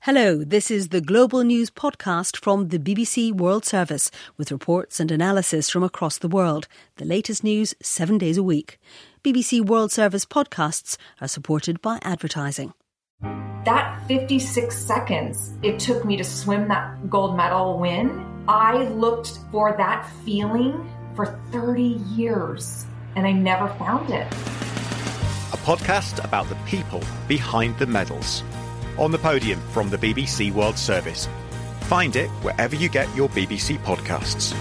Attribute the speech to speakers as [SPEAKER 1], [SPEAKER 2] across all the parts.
[SPEAKER 1] Hello, this is the Global News podcast from the BBC World Service with reports and analysis from across the world. The latest news 7 days a week. BBC World Service podcasts are supported by advertising.
[SPEAKER 2] That 56 seconds it took me to swim that gold medal win, I looked for that feeling for 30 years and I never found it.
[SPEAKER 3] A podcast about the people behind the medals. On the Podium from the BBC World Service. Find it wherever you get your BBC podcasts.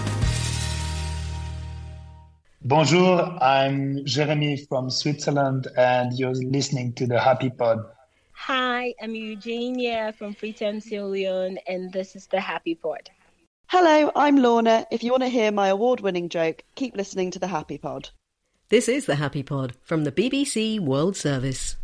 [SPEAKER 4] Bonjour, I'm Jeremy from Switzerland and you're listening to the Happy Pod.
[SPEAKER 5] Hi, I'm Eugenia from Freetown, Sierra Leone, and this is the Happy Pod.
[SPEAKER 6] Hello, I'm Lorna. If you want to hear my award-winning joke, keep listening to the Happy Pod.
[SPEAKER 1] This is the Happy Pod from the BBC World Service.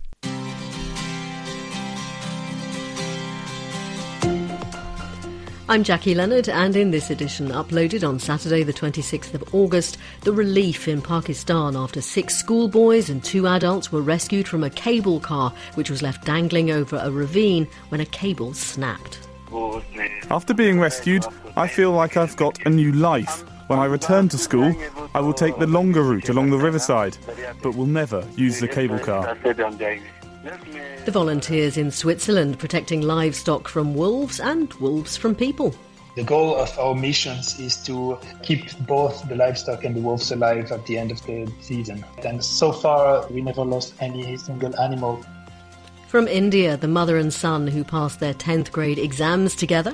[SPEAKER 1] I'm Jackie Leonard, and in this edition, uploaded on Saturday the 26th of August, the relief in Pakistan after 6 schoolboys and 2 adults were rescued from a cable car which was left dangling over a ravine when a cable snapped.
[SPEAKER 7] After being rescued, I feel like I've got a new life. When I return to school, I will take the longer route along the riverside, but will never use the cable car.
[SPEAKER 1] The volunteers in Switzerland protecting livestock from wolves and wolves from people.
[SPEAKER 4] The goal of our missions is to keep both the livestock and the wolves alive at the end of the season. And so far, we never lost any single animal.
[SPEAKER 1] From India, the mother and son who passed their 10th grade exams together.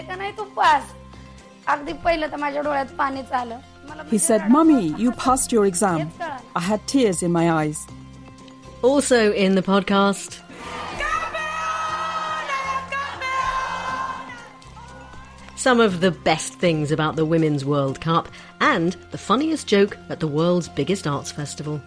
[SPEAKER 8] He said, "Mummy, you passed your exam." I had tears in my eyes.
[SPEAKER 1] Also in the podcast, some of the best things about the Women's World Cup and the funniest joke at the world's biggest arts festival.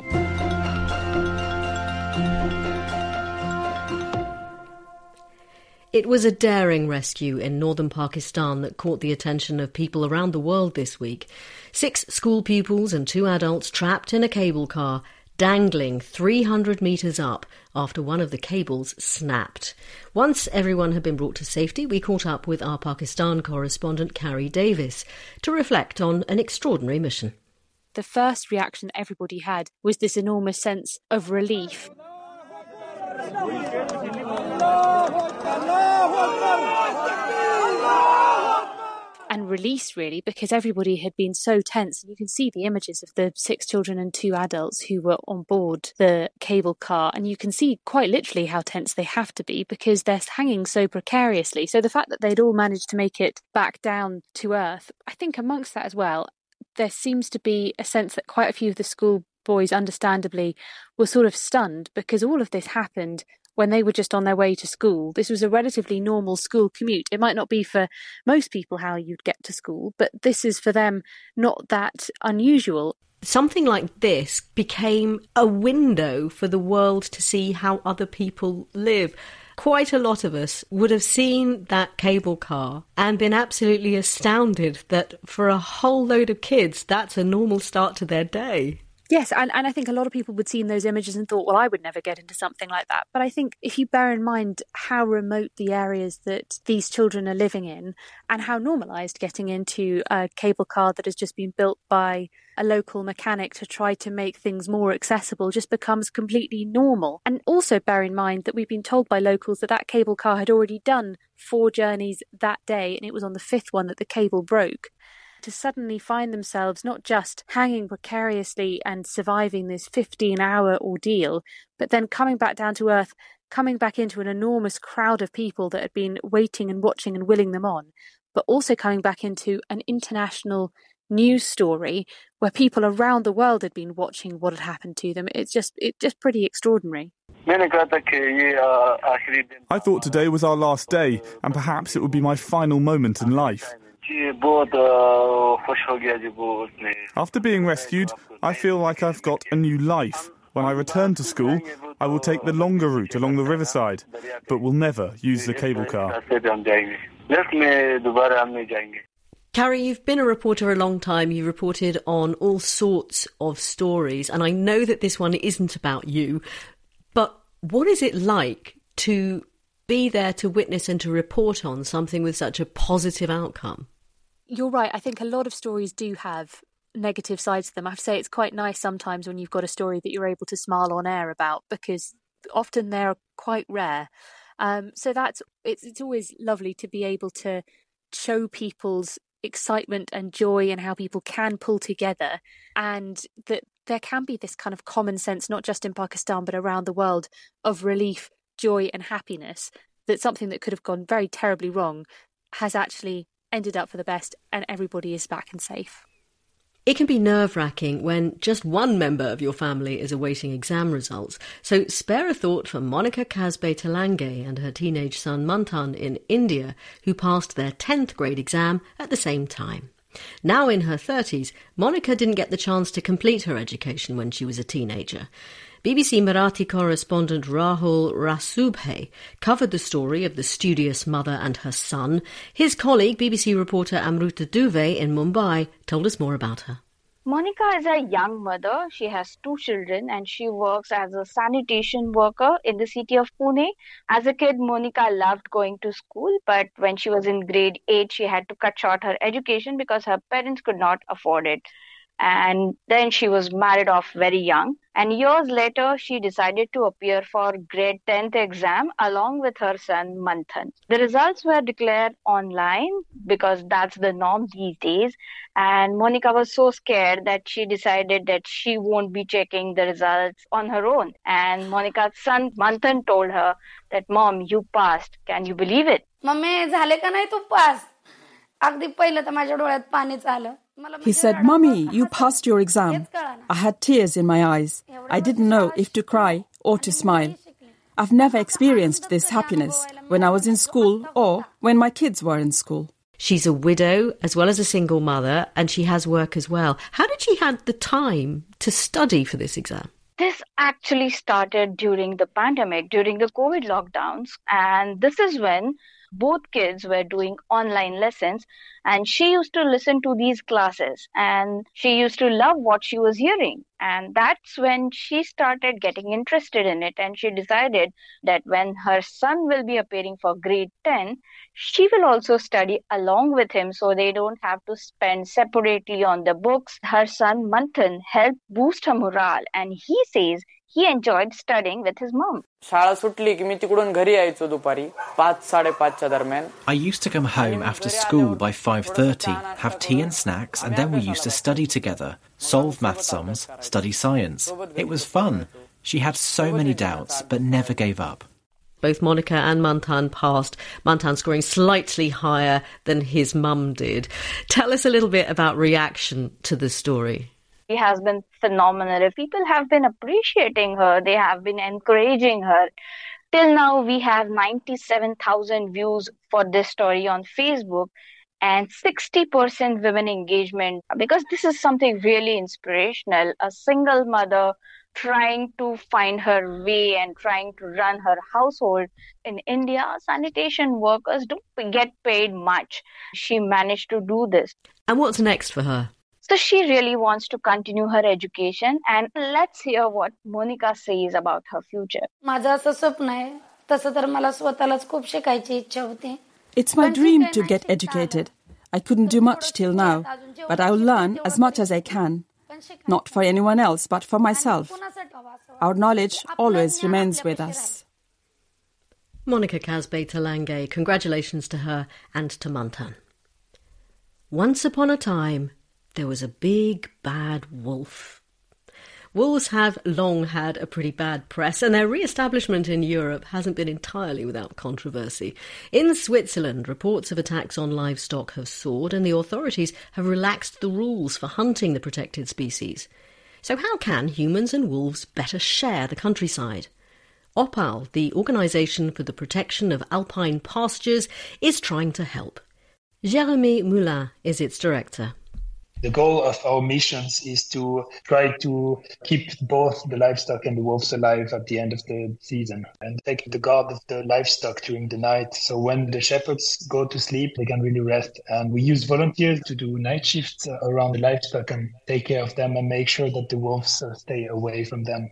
[SPEAKER 1] It was a daring rescue in northern Pakistan that caught the attention of people around the world this week. 6 school pupils and 2 adults trapped in a cable car, dangling 300 metres up after one of the cables snapped. Once everyone had been brought to safety, we caught up with our Pakistan correspondent Carrie Davis to reflect on an extraordinary mission.
[SPEAKER 9] The first reaction everybody had was this enormous sense of relief. And release, really, because everybody had been so tense. And you can see the images of the 6 children and 2 adults who were on board the cable car. And you can see quite literally how tense they have to be because they're hanging so precariously. So the fact that they'd all managed to make it back down to earth, I think amongst that as well, there seems to be a sense that quite a few of the school boys, understandably, were sort of stunned because all of this happened when they were just on their way to school. This was a relatively normal school commute. It might not be for most people how you'd get to school, but this is for them not that unusual.
[SPEAKER 1] Something like this became a window for the world to see how other people live. Quite a lot of us would have seen that cable car and been absolutely astounded that for a whole load of kids, that's a normal start to their day.
[SPEAKER 9] Yes, and I think a lot of people would see those images and thought, well, I would never get into something like that. But I think if you bear in mind how remote the areas that these children are living in and how normalised getting into a cable car that has just been built by a local mechanic to try to make things more accessible just becomes completely normal. And also bear in mind that we've been told by locals that that cable car had already done 4 journeys that day, and it was on the 5th one that the cable broke. To suddenly find themselves not just hanging precariously and surviving this 15-hour ordeal, but then coming back down to earth, coming back into an enormous crowd of people that had been waiting and watching and willing them on, but also coming back into an international news story where people around the world had been watching what had happened to them. It's just pretty extraordinary.
[SPEAKER 7] I thought today was our last day, and perhaps it would be my final moment in life. After being rescued, I feel like I've got a new life. When I return to school, I will take the longer route along the riverside, but will never use the cable car.
[SPEAKER 1] Carrie, you've been a reporter a long time. You reported on all sorts of stories, and I know that this one isn't about you, but what is it like to be there to witness and to report on something with such a positive outcome.
[SPEAKER 9] You're right. I think a lot of stories do have negative sides to them. I have to say it's quite nice sometimes when you've got a story that you're able to smile on air about, because often they're quite rare. So it's always lovely to be able to show people's excitement and joy and how people can pull together, and that there can be this kind of common sense, not just in Pakistan but around the world, of relief, joy and happiness, that something that could have gone very terribly wrong has actually ended up for the best and everybody is back and safe.
[SPEAKER 1] It can be nerve-wracking when just one member of your family is awaiting exam results, so spare a thought for Monica Kasbe Talange and her teenage son Manthan in India, who passed their 10th grade exam at the same time. Now in her 30s, Monica didn't get the chance to complete her education when she was a teenager. BBC Marathi correspondent Rahul Rasubhe covered the story of the studious mother and her son. His colleague, BBC reporter Amruta Dubey in Mumbai, told us more about her.
[SPEAKER 10] Monica is a young mother. She has 2 children and she works as a sanitation worker in the city of Pune. As a kid, Monica loved going to school, but when she was in grade 8, she had to cut short her education because her parents could not afford it. And then she was married off very young. And years later, she decided to appear for grade 10th exam along with her son Manthan. The results were declared online because that's the norm these days. And Monica was so scared that she decided that she won't be checking the results on her own. And Monica's son Manthan told her that, "Mom, you passed. Can you believe it?"
[SPEAKER 11] "Mummy, झाले का नाही तू पास?" अगदी पहिलं तर माझ्या डोळ्यात पाणीच आलं.
[SPEAKER 8] He said, "Mummy, you passed your exam." I had tears in my eyes. I didn't know if to cry or to smile. I've never experienced this happiness when I was in school or when my kids were in school.
[SPEAKER 1] She's a widow as well as a single mother, and she has work as well. How did she have the time to study for this exam?
[SPEAKER 10] This actually started during the pandemic, during the COVID lockdowns. And this is when both kids were doing online lessons, and she used to listen to these classes and she used to love what she was hearing. And that's when she started getting interested in it, and she decided that when her son will be appearing for grade 10, she will also study along with him so they don't have to spend separately on the books. Her son Manthan helped boost her morale, and he says he enjoyed studying with his mom.
[SPEAKER 12] शाळा सुटली की मी तिकडून घरी यायचो दुपारी 5-5:30 दरम्यान.
[SPEAKER 13] I used to come home after school by 5:30, have tea and snacks, and then we used to study together, solve math sums, study science. It was fun. She had so many doubts, but never gave up.
[SPEAKER 1] Both Monica and Manthan passed, Manthan scoring slightly higher than his mum did. Tell us a little bit about reaction to the story.
[SPEAKER 10] She has been phenomenal. People have been appreciating her. They have been encouraging her. Till now, we have 97,000 views for this story on Facebook and 60% women engagement, because this is something really inspirational. A single mother trying to find her way and trying to run her household. In India, sanitation workers don't get paid much. She managed to do this.
[SPEAKER 1] And what's next for her?
[SPEAKER 10] So she really wants to continue her education, and let's hear what Monica says about her future.
[SPEAKER 11] माझं असं स्वप्न आहे, तसं तर मला स्वतःलाच खूप शिकायची इच्छा होती.
[SPEAKER 8] It's my dream to get educated. I couldn't do much till now, but I'll learn as much as I can. Not for anyone else, but for myself. Our knowledge always remains with us.
[SPEAKER 1] Monica Kasbe Talange, congratulations to her and to Manthan. Once upon a time, there was a big bad wolf. Wolves have long had a pretty bad press, and their re-establishment in Europe hasn't been entirely without controversy. In Switzerland, reports of attacks on livestock have soared, and the authorities have relaxed the rules for hunting the protected species. So how can humans and wolves better share the countryside? OPAL, the Organisation for the Protection of Alpine Pastures, is trying to help. Jérémy Moulin is its director.
[SPEAKER 4] The goal of our missions is to try to keep both the livestock and the wolves alive at the end of the season and take the guard of the livestock during the night. So when the shepherds go to sleep, they can really rest. And we use volunteers to do night shifts around the livestock and take care of them and make sure that the wolves stay away from them.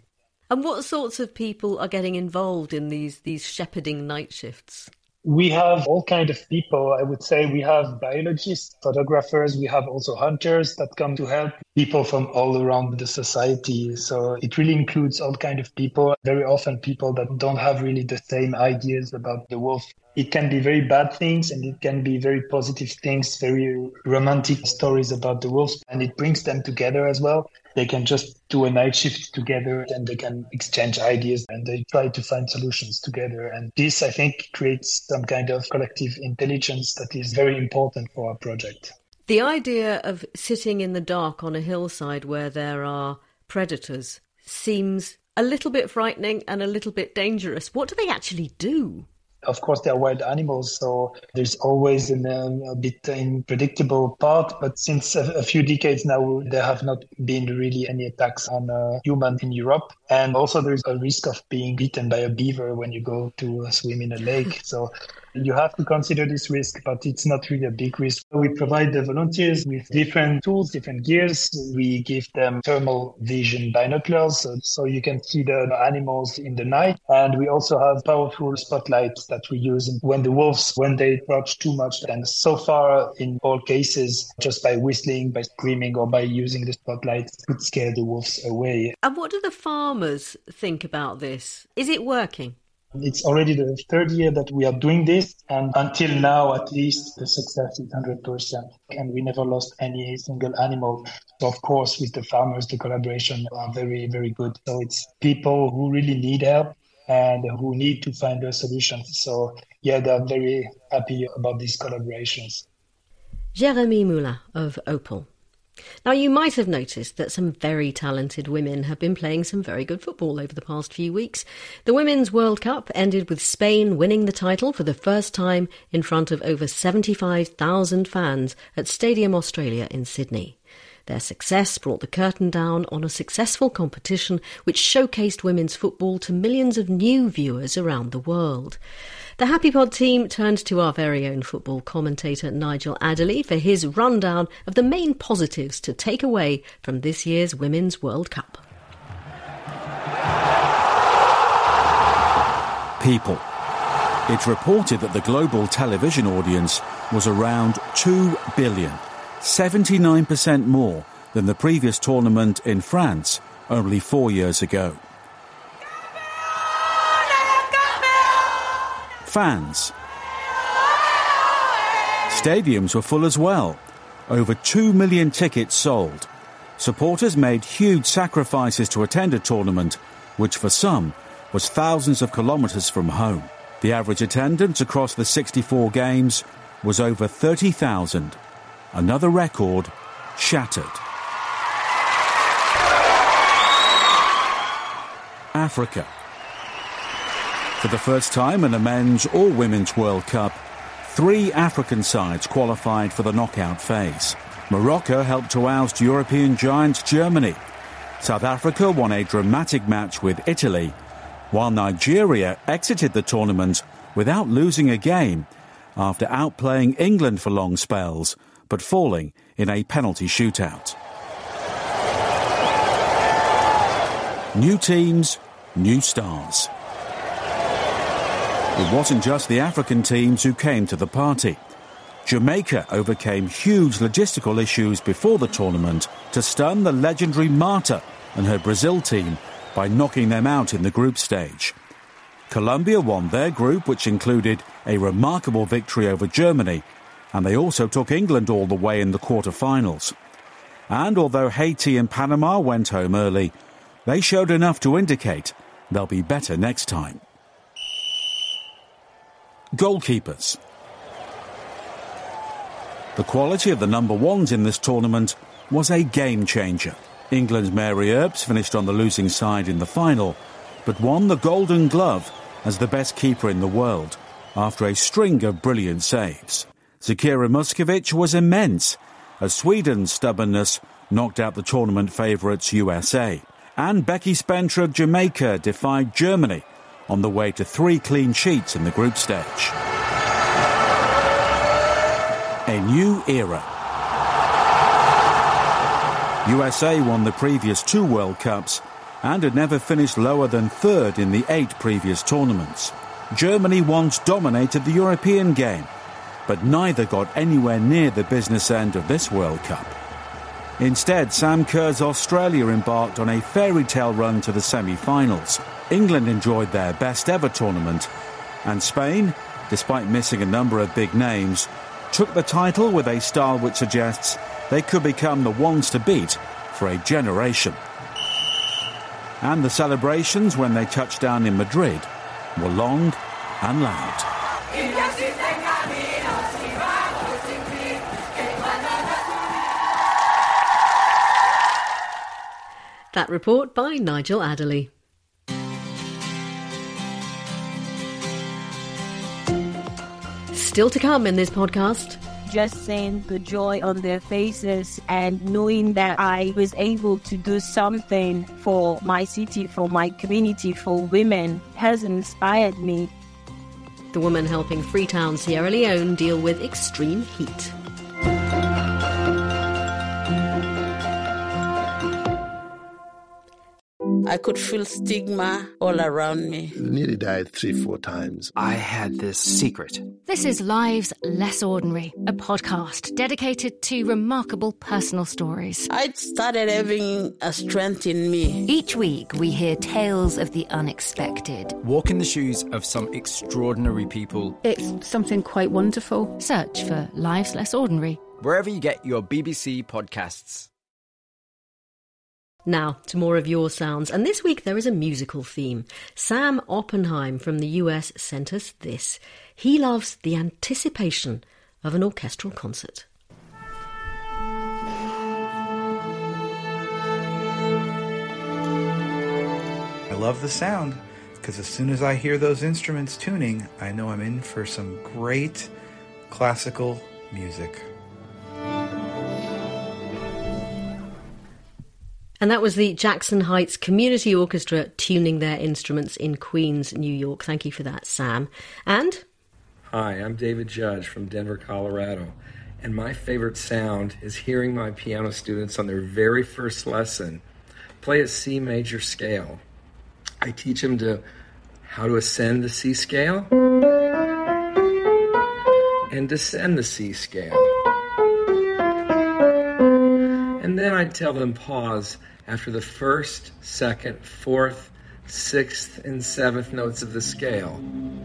[SPEAKER 1] And what sorts of people are getting involved in these shepherding night shifts?
[SPEAKER 4] We have all kinds of people. I would say we have biologists, photographers. We have also hunters that come to help, people from all around the society. So it really includes all kinds of people, very often people that don't have really the same ideas about the wolf. It can be very bad things and it can be very positive things, very romantic stories about the wolves. And it brings them together as well. They can just do a night shift together and they can exchange ideas and they try to find solutions together. And this, I think, creates some kind of collective intelligence that is very important for our project.
[SPEAKER 1] The idea of sitting in the dark on a hillside where there are predators seems a little bit frightening and a little bit dangerous. What do they actually do?
[SPEAKER 4] Of course, they are wild animals, so there's always a bit unpredictable part. But since a few decades now, there have not been really any attacks on humans in Europe. And also there's a risk of being bitten by a beaver when you go to swim in a lake. So you have to consider this risk, but it's not really a big risk. We provide the volunteers with different tools, different gears. We give them thermal vision binoculars, so you can see the animals in the night. And we also have powerful spotlights that we use when the wolves, when they approach too much. And so far, in all cases, just by whistling, by screaming, or by using the spotlights, could scare the wolves away.
[SPEAKER 1] And what do the farmers think about this? Is it working?
[SPEAKER 4] It's already the third year that we are doing this, and until now, at least, the success is 100%, and we never lost any single animal. So, of course, with the farmers, the collaboration are very, very good. So it's people who really need help and who need to find their solutions. So, yeah, they're very happy about these collaborations.
[SPEAKER 1] Jérémy Moulin of Opal. Now, you might have noticed that some very talented women have been playing some very good football over the past few weeks. The Women's World Cup ended with Spain winning the title for the first time in front of over 75,000 fans at Stadium Australia in Sydney. Their success brought the curtain down on a successful competition which showcased women's football to millions of new viewers around the world. The Happy Pod team turned to our very own football commentator Nigel Adderley for his rundown of the main positives to take away from this year's Women's World Cup.
[SPEAKER 14] People. It's reported that the global television audience was around 2 billion, 79% more than the previous tournament in France only 4 years ago. Fans. Stadiums were full as well. Over 2 million tickets sold. Supporters made huge sacrifices to attend a tournament, which for some was thousands of kilometres from home. The average attendance across the 64 games was over 30,000. Another record shattered. Africa. For the first time in a men's or women's World Cup, 3 African sides qualified for the knockout phase. Morocco helped to oust European giants Germany. South Africa won a dramatic match with Italy, while Nigeria exited the tournament without losing a game after outplaying England for long spells, but falling in a penalty shootout. New teams, new stars. It wasn't just the African teams who came to the party. Jamaica overcame huge logistical issues before the tournament to stun the legendary Marta and her Brazil team by knocking them out in the group stage. Colombia won their group, which included a remarkable victory over Germany, and they also took England all the way in the quarter-finals. And although Haiti and Panama went home early, they showed enough to indicate they'll be better next time. Goalkeepers. The quality of the number ones in this tournament was a game-changer. England's Mary Earps finished on the losing side in the final, but won the Golden Glove as the best keeper in the world after a string of brilliant saves. Zakira Muskovic was immense, as Sweden's stubbornness knocked out the tournament favourites USA. And Becky Spencer of Jamaica defied Germany on the way to 3 clean sheets in the group stage. A new era. USA won the previous 2 World Cups and had never finished lower than third in the 8 previous tournaments. Germany once dominated the European game, but neither got anywhere near the business end of this World Cup. Instead, Sam Kerr's Australia embarked on a fairy tale run to the semi-finals. England enjoyed their best ever tournament, and Spain, despite missing a number of big names, took the title with a style which suggests they could become the ones to beat for a generation. And the celebrations when they touched down in Madrid were long and loud.
[SPEAKER 1] That report by Nigel Adderley. Still to come in this podcast.
[SPEAKER 5] Just seeing the joy on their faces and knowing that I was able to do something for my city, for my community, for women has inspired me.
[SPEAKER 1] The woman helping Freetown, Sierra Leone deal with extreme heat.
[SPEAKER 15] I could feel stigma all around me.
[SPEAKER 16] I nearly died 3-4 times.
[SPEAKER 17] I had this secret.
[SPEAKER 18] This is Lives Less Ordinary, a podcast dedicated to remarkable personal stories.
[SPEAKER 15] I started having a strength in me.
[SPEAKER 18] Each week we hear tales of the unexpected.
[SPEAKER 17] Walk in the shoes of some extraordinary people.
[SPEAKER 18] It's something quite wonderful. Search for Lives Less Ordinary
[SPEAKER 17] wherever you get your BBC podcasts.
[SPEAKER 1] Now, to more of your sounds. And this week there is a musical theme. Sam Oppenheim from the US sent us this. He loves the anticipation of an orchestral concert.
[SPEAKER 19] I love the sound, because as soon as I hear those instruments tuning, I know I'm in for some great classical music.
[SPEAKER 1] And that was the Jackson Heights Community Orchestra tuning their instruments in Queens, New York. Thank you for that, Sam. And?
[SPEAKER 20] Hi, I'm David Judge from Denver, Colorado. And my favorite sound is hearing my piano students on their very first lesson play a C major scale. I teach them how to ascend the C scale and descend the C scale. And then I'd tell them pause after the first, second, fourth, sixth, and seventh notes of the scale.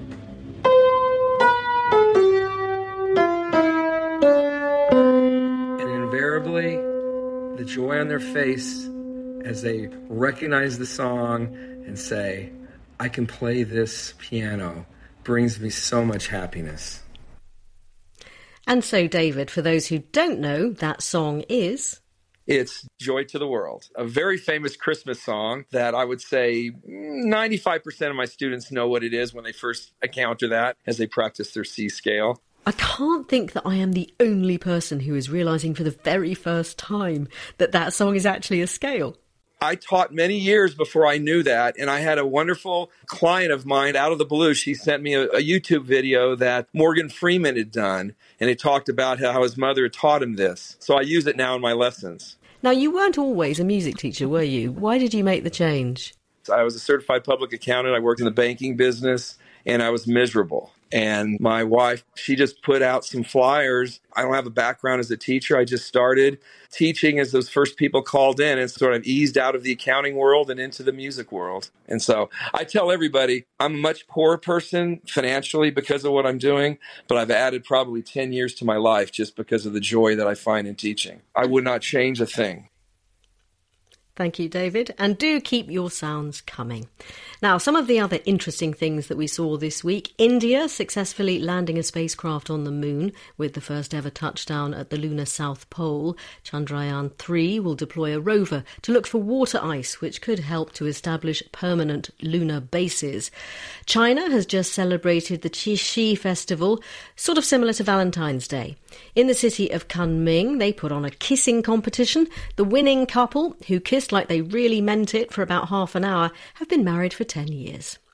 [SPEAKER 20] And invariably, the joy on their face as they recognize the song and say, I can play this piano, brings me so much happiness.
[SPEAKER 1] And so, David, for those who don't know, that song is...
[SPEAKER 20] It's Joy to the World, a very famous Christmas song that I would say 95% of my students know what it is when they first encounter that as they practice their C scale.
[SPEAKER 1] I can't think that I am the only person who is realising for the very first time that that song is actually a scale.
[SPEAKER 20] I taught many years before I knew that, and I had a wonderful client of mine out of the blue. She sent me a YouTube video that Morgan Freeman had done, and it talked about how his mother had taught him this. So I use it now in my lessons.
[SPEAKER 1] Now, you weren't always a music teacher, were you? Why did you make the change?
[SPEAKER 20] I was a certified public accountant. I worked in the banking business, and I was miserable. And my wife, she just put out some flyers. I don't have a background as a teacher. I just started teaching as those first people called in and sort of eased out of the accounting world and into the music world. And so I tell everybody I'm a much poorer person financially because of what I'm doing, but I've added probably 10 years to my life just because of the joy that I find in teaching. I would not change a thing.
[SPEAKER 1] Thank you, David. And do keep your sounds coming. Now, some of the other interesting things that we saw this week. India successfully landing a spacecraft on the moon with the first ever touchdown at the lunar South Pole. Chandrayaan-3 will deploy a rover to look for water ice, which could help to establish permanent lunar bases. China has just celebrated the Qixi Festival, sort of similar to Valentine's Day. In the city of Kunming, they put on a kissing competition. The winning couple, who kissed like they really meant it for about half an hour, have been married for 10 years.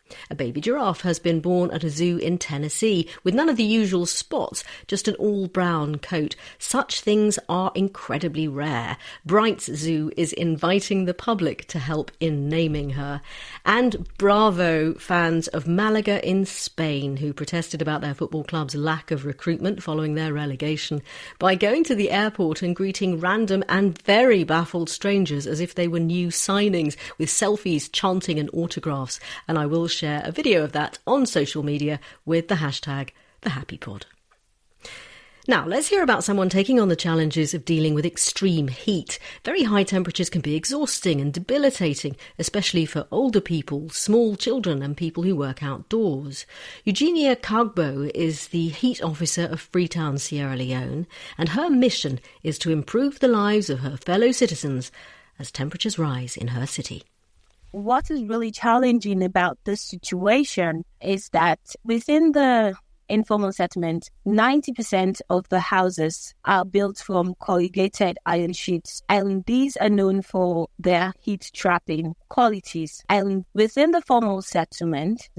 [SPEAKER 1] A baby giraffe has been born at a zoo in Tennessee with none of the usual spots, just an all-brown coat. Such things are incredibly rare. Bright's Zoo is inviting the public to help in naming her. And bravo fans of Malaga in Spain, who protested about their football club's lack of recruitment following their relegation by going to the airport and greeting random and very baffled strangers as if they were new signings with selfies, chanting and autographs. And I will share a video of that on social media with the hashtag #TheHappyPod. Now, let's hear about someone taking on the challenges of dealing with extreme heat. Very high temperatures can be exhausting and debilitating, especially for older people, small children and people who work outdoors. Eugenia Kagbo is the heat officer of Freetown, Sierra Leone, and her mission is to improve the lives of her fellow citizens as temperatures rise in her city.
[SPEAKER 5] What is really challenging about this situation is that within the informal settlement, 90% of the houses are built from corrugated iron sheets, and these are known for their heat-trapping qualities. And within the formal settlement,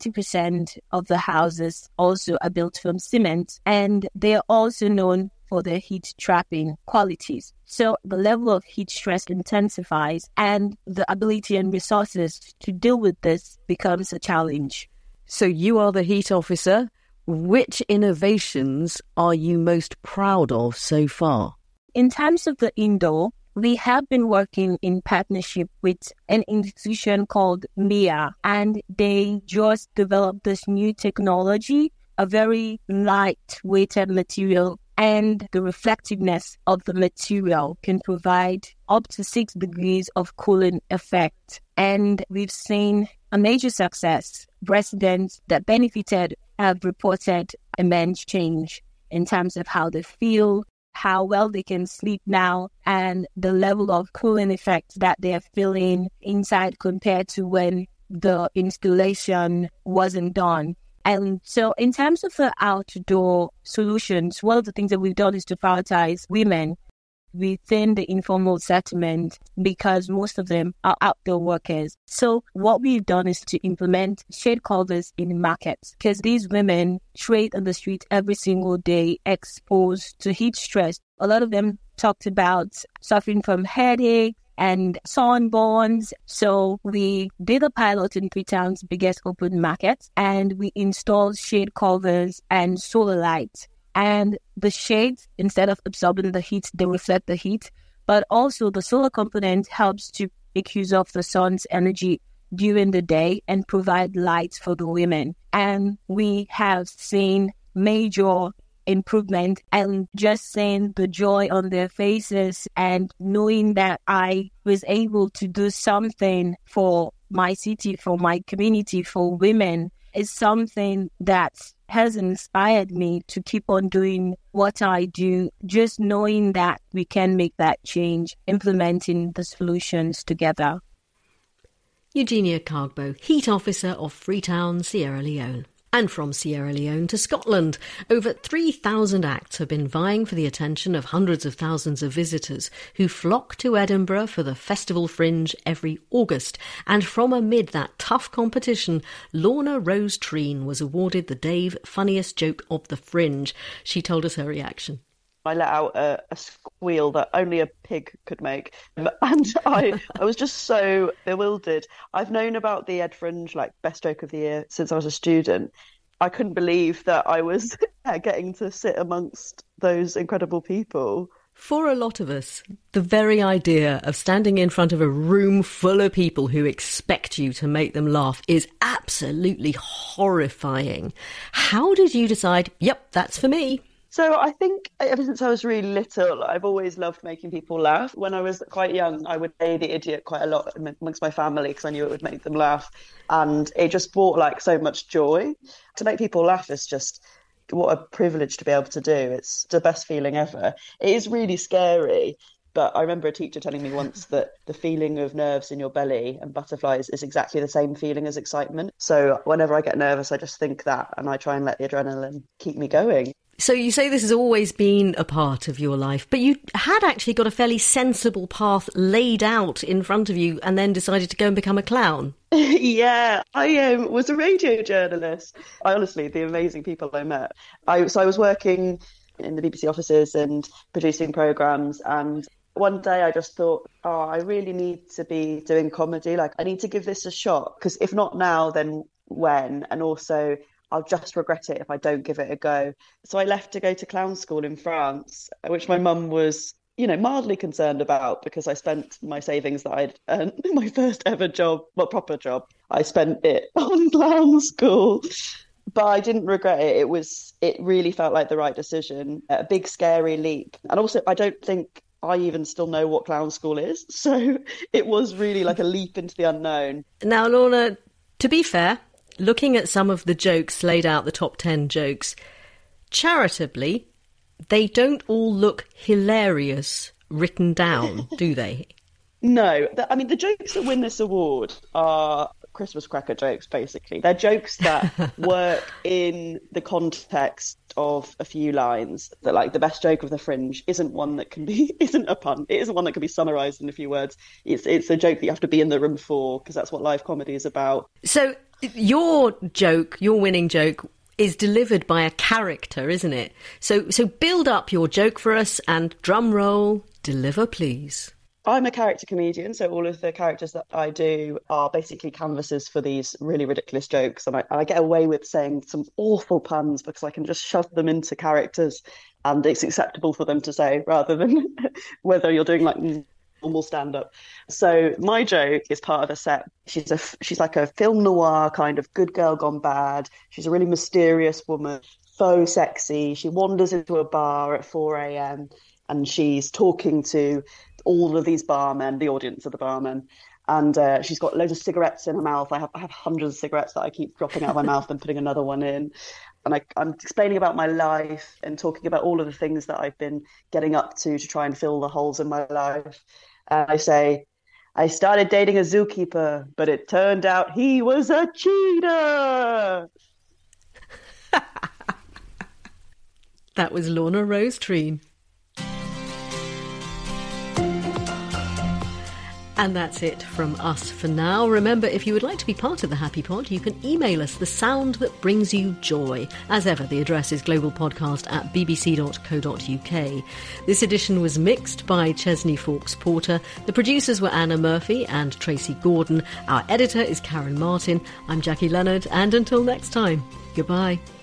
[SPEAKER 5] 90% of the houses also are built from cement, and they are also known for their heat-trapping qualities. So the level of heat stress intensifies, and the ability and resources to deal with this becomes a challenge.
[SPEAKER 1] So you are the heat officer. Which innovations are you most proud of so far?
[SPEAKER 5] In terms of the indoor, we have been working in partnership with an institution called MIA, and they just developed this new technology, a very light-weighted material, and the reflectiveness of the material can provide up to 6 degrees of cooling effect. And we've seen a major success. Residents that benefited have reported immense change in terms of how they feel, how well they can sleep now, and the level of cooling effect that they're feeling inside compared to when the installation wasn't done. And so in terms of the outdoor solutions, one of the things that we've done is to prioritize women within the informal settlement because most of them are outdoor workers. So what we've done is to implement shade covers in markets because these women trade on the street every single day exposed to heat stress. A lot of them talked about suffering from headache and sunburns. So we did a pilot in Freetown's biggest open market, and we installed shade covers and solar lights. And the shades, instead of absorbing the heat, they reflect the heat. But also the solar component helps to make use of the sun's energy during the day and provide light for the women. And we have seen major improvement, and just seeing the joy on their faces and knowing that I was able to do something for my city, for my community, for women is something that has inspired me to keep on doing what I do, just knowing that we can make that change, implementing the solutions together.
[SPEAKER 1] Eugenia Kagbo, Heat Officer of Freetown, Sierra Leone. And from Sierra Leone to Scotland, over 3,000 acts have been vying for the attention of hundreds of thousands of visitors who flock to Edinburgh for the Festival Fringe every August. And from amid that tough competition, Lorna Rose Treen was awarded the Dave Funniest Joke of the Fringe. She told us her reaction.
[SPEAKER 6] I let out a squeal that only a pig could make. And I was just so bewildered. I've known about the Ed Fringe, like Best Joke of the Year, since I was a student. I couldn't believe that I was getting to sit amongst those incredible people.
[SPEAKER 1] For a lot of us, the very idea of standing in front of a room full of people who expect you to make them laugh is absolutely horrifying. How did you decide, yep, that's for me?
[SPEAKER 6] So I think ever since I was really little, I've always loved making people laugh. When I was quite young, I would say the idiot quite a lot amongst my family because I knew it would make them laugh. And it just brought like so much joy. To make people laugh is just what a privilege to be able to do. It's the best feeling ever. It is really scary But I remember a teacher telling me once that the feeling of nerves in your belly and butterflies is exactly the same feeling as excitement. So whenever I get nervous, I just think that, and I try and let the adrenaline keep me going.
[SPEAKER 1] So you say this has always been a part of your life, but you had actually got a fairly sensible path laid out in front of you and then decided to go and become a clown.
[SPEAKER 6] Yeah, I was a radio journalist. Honestly, the amazing people I met. I was working in the BBC offices and producing programmes, and one day I just thought, I really need to be doing comedy. Like, I need to give this a shot, because if not now, then when? And also, I'll just regret it if I don't give it a go. So I left to go to clown school in France, which my mum was, mildly concerned about, because I spent my savings that I'd earned, my first ever job, proper job, I spent it on clown school. But I didn't regret it. It really felt like the right decision, a big scary leap. And also, I don't think I even still know what clown school is. So it was really like a leap into the unknown.
[SPEAKER 1] Now, Lorna, to be fair, looking at some of the jokes laid out, the top 10 jokes, charitably, they don't all look hilarious written down, do they?
[SPEAKER 6] No. The jokes that win this award are Christmas cracker jokes, basically. They're jokes that work in the context of a few lines. That, like, the best joke of the Fringe isn't a pun. It isn't one that can be summarised in a few words. It's a joke that you have to be in the room for, because that's what live comedy is about.
[SPEAKER 1] So your winning joke, is delivered by a character, isn't it? So build up your joke for us and drum roll, deliver please.
[SPEAKER 6] I'm a character comedian, so all of the characters that I do are basically canvases for these really ridiculous jokes, and I get away with saying some awful puns because I can just shove them into characters and it's acceptable for them to say, rather than whether you're doing like normal stand-up. So my joke is part of a set. She's like a film noir kind of good girl gone bad. She's a really mysterious woman, faux sexy. She wanders into a bar at 4 a.m. and she's talking to all of these barmen, the audience of the barmen, and she's got loads of cigarettes in her mouth. I have hundreds of cigarettes that I keep dropping out of my mouth and putting another one in. And I'm explaining about my life and talking about all of the things that I've been getting up to try and fill the holes in my life. And I say, I started dating a zookeeper, but it turned out he was a cheater.
[SPEAKER 1] That was Lorna Rose Treen. And that's it from us for now. Remember, if you would like to be part of the Happy Pod, you can email us the sound that brings you joy. As ever, the address is globalpodcast@bbc.co.uk. This edition was mixed by Chesney Fawkes-Porter. The producers were Anna Murphy and Tracy Gordon. Our editor is Karen Martin. I'm Jackie Leonard, and until next time, goodbye.